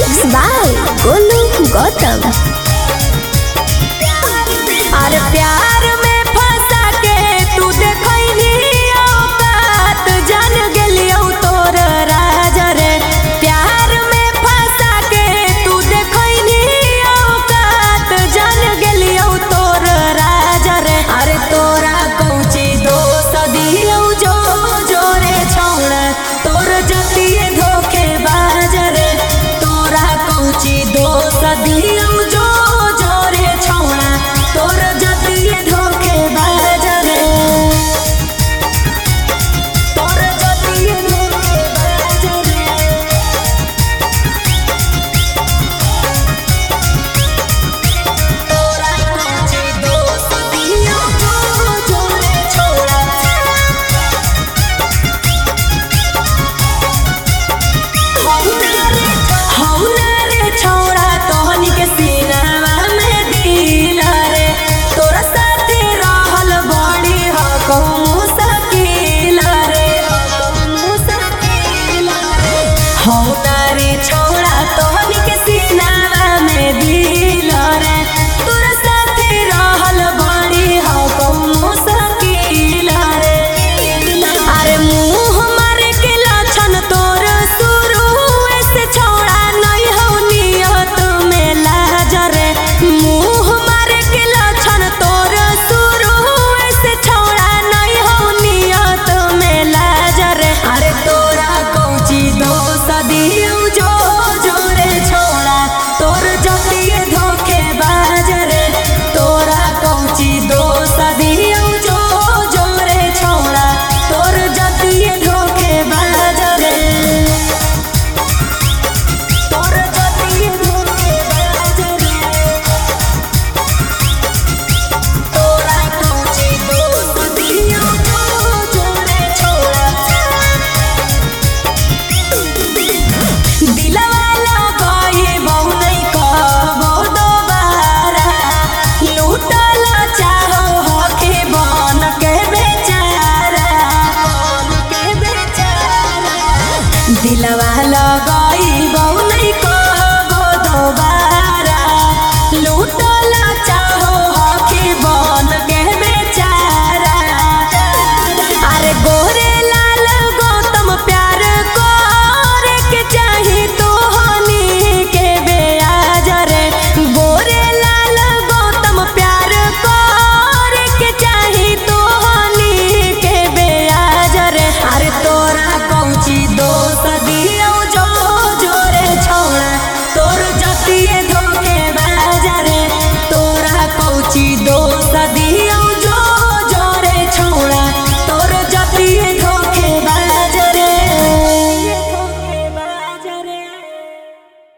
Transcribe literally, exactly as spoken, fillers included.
Mix by Golu Gautam. अरे प्यार में फंसा के तू देखनी औकात जान गेलियो तोर राजा रे। प्यार में फंसा के तू देखनी औकात जान गेलियो तोर राजा रे। अरे तोरा कौची दोष दियो जो जोरे छौड़ा तोर जतिए धोखे बाज रे। तोरा कौची दोष दियो जो जोरे छौड़ा तोर जतिए धोखे बाज रे। तोर जतिए धोखे बाज रे। तोरा कौची दोष दियो जो जोरे छौड़ा। हौना रे छौड़ा तोहनी के सीनावा में दिल रे। तोरा साथे रहल बड़ी हको मुश्किल रे। हौना रे छौड़ा तोहनी के सीनावा में दिल रे। तोरा साथे रहल बड़ी हको मुश्किल रे। अरे मुँह मारे के लक्षण तोर शुरू से छौड़ा नहीं हो नियत में लाज रे। मुँह मारे के लक्षण तोर शुरू से छौड़ा नहीं हो नियत में लाज रे। अरे तोरा कौची दोष दियो जो जोरे छौड़ा तोर जतिए धोखे बाज रे। तोरा कौची दोष दियो जो जोरे छौड़ा तोर जतिए धोखे बाज रे। तोर जतिए धोखे बाज रे। तोरा कौची दोष दियो जो जोरे छौड़ा। दिलवा लगाई बहु नहीं कबो दोबारा। लूटल चाहो हके बन के बेचारा। के बेचारा दिलवा लगाई बहु नहीं कबो दोबारा। लूटल चाहो हके बन के बेचारा। अरे गोरे लाल गौतम प्यार करे के चाही तोहनी के बेयाज रे। गोरे लाल गौतम प्यार करे के चाही तोहनी के बेयाज रे। अरे तोरा कौची दोष दियो जो जोरे छौड़ा तोर जतिए